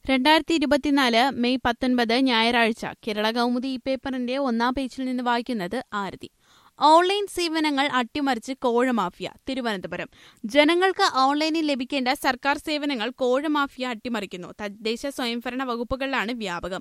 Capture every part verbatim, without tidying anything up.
രണ്ടായിരത്തി ഇരുപത്തിനാല് മെയ് പത്തൊൻപത് ഞായറാഴ്ച കേരള കൗമുദി ഈ പേപ്പറിന്റെ ഒന്നാം പേജിൽ നിന്ന് വായിക്കുന്നത് ആരതി. ഓൺലൈൻ സേവനങ്ങൾ അട്ടിമറിച്ച് കോഴമാഫിയ. തിരുവനന്തപുരം. ജനങ്ങൾക്ക് ഓൺലൈനിൽ ലഭിക്കേണ്ട സർക്കാർ സേവനങ്ങൾ കോഴമാഫിയ അട്ടിമറിക്കുന്നു. തദ്ദേശ സ്വയംഭരണ വകുപ്പുകളിലാണ് വ്യാപകം.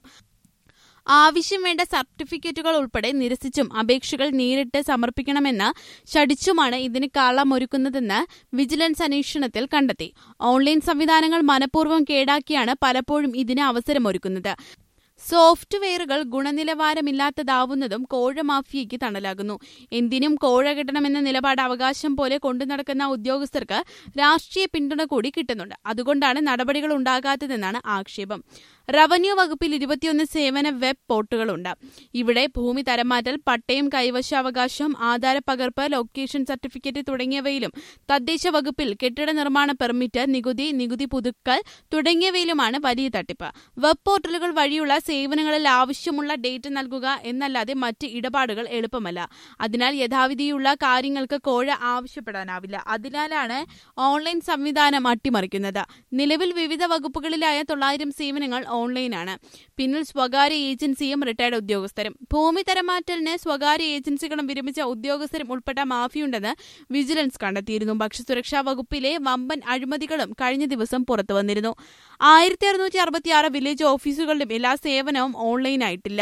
ആവശ്യം വേണ്ട സർട്ടിഫിക്കറ്റുകൾ ഉൾപ്പെടെ നിരസിച്ചും അപേക്ഷകൾ നേരിട്ട് സമർപ്പിക്കണമെന്ന് ശഠിച്ചുമാണ് ഇതിന് കാളമൊരുക്കുന്നതെന്ന് വിജിലൻസ് അന്വേഷണത്തിൽ കണ്ടെത്തി. ഓൺലൈൻ സംവിധാനങ്ങൾ മനഃപൂർവ്വം കേടാക്കിയാണ് പലപ്പോഴും ഇതിന് അവസരമൊരുക്കുന്നത്. സോഫ്റ്റ്വെയറുകൾ ഗുണനിലവാരമില്ലാത്തതാവുന്നതും കോഴമാഫിയയ്ക്ക് തണലാകുന്നു. എന്തിനും കോഴ കിട്ടണമെന്ന നിലപാട് അവകാശം പോലെ കൊണ്ടുനടക്കുന്ന ഉദ്യോഗസ്ഥർക്ക് രാഷ്ട്രീയ പിന്തുണ കൂടി കിട്ടുന്നുണ്ട്. അതുകൊണ്ടാണ് നടപടികൾ ഉണ്ടാകാത്തതെന്നാണ് ആക്ഷേപം. റവന്യൂ വകുപ്പിൽ ഇരുപത്തിയൊന്ന് സേവന വെബ് പോർട്ടുകളുണ്ട്. ഇവിടെ ഭൂമി തരംമാറ്റൽ, പട്ടയം, കൈവശാവകാശം, ആധാരപ്പകർപ്പ്, ലൊക്കേഷൻ സർട്ടിഫിക്കറ്റ് തുടങ്ങിയവയിലും തദ്ദേശ വകുപ്പിൽ കെട്ടിട നിർമ്മാണ പെർമിറ്റ്, നികുതി, നികുതി പുതുക്കൽ തുടങ്ങിയവയിലുമാണ് വലിയ തട്ടിപ്പ്. വെബ് പോർട്ടലുകൾ വഴിയുള്ള സേവനങ്ങളിൽ ആവശ്യമുള്ള ഡേറ്റ നൽകുക എന്നല്ലാതെ മറ്റ് ഇടപാടുകൾ എളുപ്പമല്ല. അതിനാൽ യഥാവിധിയുള്ള കാര്യങ്ങൾക്ക് കോഴ ആവശ്യപ്പെടാനാവില്ല. അതിനാലാണ് ഓൺലൈൻ സംവിധാനം അട്ടിമറിക്കുന്നത്. നിലവിൽ വിവിധ വകുപ്പുകളിലായ തൊള്ളായിരം സേവനങ്ങൾ ഓൺലൈനാണ്. പിന്നിൽ സ്വകാര്യ ഏജൻസിയും റിട്ടയർഡ് ഉദ്യോഗസ്ഥരും. ഭൂമി തരംമാറ്റലിന് സ്വകാര്യ ഏജൻസികളും വിരമിച്ച ഉദ്യോഗസ്ഥരും ഉൾപ്പെട്ട മാഫിയുണ്ടെന്ന് വിജിലൻസ് കണ്ടെത്തിയിരുന്നു. ഭക്ഷ്യസുരക്ഷാ വകുപ്പിലെ വമ്പൻ അഴിമതികളും കഴിഞ്ഞ ദിവസം പുറത്തുവന്നിരുന്നു. ആയിരത്തി അറുന്നൂറ്റി അറുപത്തിയാറ് വില്ലേജ് ഓഫീസുകളിലും എല്ലാ സേവനവും ഓൺലൈനായിട്ടില്ല.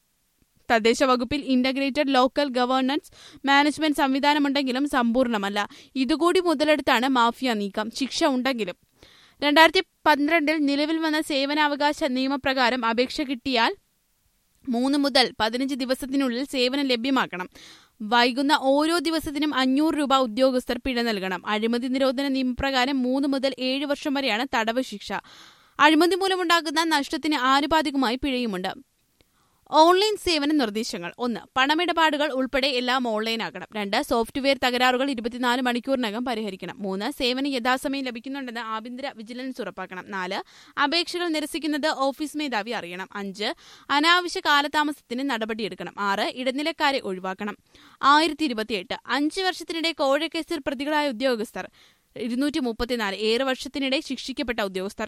തദ്ദേശ വകുപ്പിൽ ഇന്റഗ്രേറ്റഡ് ലോക്കൽ ഗവേണൻസ് മാനേജ്മെന്റ് സംവിധാനമുണ്ടെങ്കിലും സമ്പൂർണ്ണമല്ല. ഇതുകൂടി മുതലെടുത്താണ് മാഫിയ നീക്കം. ശിക്ഷ ഉണ്ടെങ്കിലും. രണ്ടായിരത്തി പന്ത്രണ്ടിൽ നിലവിൽ വന്ന സേവനാവകാശ നിയമപ്രകാരം അപേക്ഷ കിട്ടിയാൽ മൂന്ന് മുതൽ പതിനഞ്ച് ദിവസത്തിനുള്ളിൽ സേവനം ലഭ്യമാക്കണം. വൈകുന്ന ഓരോ ദിവസത്തിനും അഞ്ഞൂറ് രൂപ ഉദ്യോഗസ്ഥർ പിഴ നൽകണം. അഴിമതി നിരോധന നിയമപ്രകാരം മൂന്ന് മുതൽ ഏഴ് വർഷം വരെയാണ് തടവ് ശിക്ഷ. അഴിമതി മൂലമുണ്ടാകുന്ന നഷ്ടത്തിന് ആനുപാതികമായി പിഴയുമുണ്ട്. ഓൺലൈൻ സേവന നിർദ്ദേശങ്ങൾ. ഒന്ന്. പണമിടപാടുകൾ ഉൾപ്പെടെ എല്ലാം ഓൺലൈനാക്കണം. രണ്ട്. സോഫ്റ്റ്വെയർ തകരാറുകൾ ഇരുപത്തിനാല് മണിക്കൂറിനകം പരിഹരിക്കണം. മൂന്ന്. സേവനം യഥാസമയം ലഭിക്കുന്നുണ്ടെന്ന് ആഭ്യന്തര വിജിലൻസ് ഉറപ്പാക്കണം. നാല്. അപേക്ഷകൾ നിരസിക്കുന്നത് ഓഫീസ് മേധാവി അറിയണം. അഞ്ച്. അനാവശ്യ കാലതാമസത്തിന് നടപടിയെടുക്കണം. ആറ്. ഇടനിലക്കാരെ ഒഴിവാക്കണം. ആയിരത്തി ഇരുപത്തിയെട്ട് അഞ്ച് വർഷത്തിനിടെ കോഴക്കേസിൽ പ്രതികളായ ഉദ്യോഗസ്ഥർ ഇരുന്നൂറ്റി മുപ്പത്തിനാല്. ഏഴ് വർഷത്തിനിടെ ശിക്ഷിക്കപ്പെട്ട ഉദ്യോഗസ്ഥർ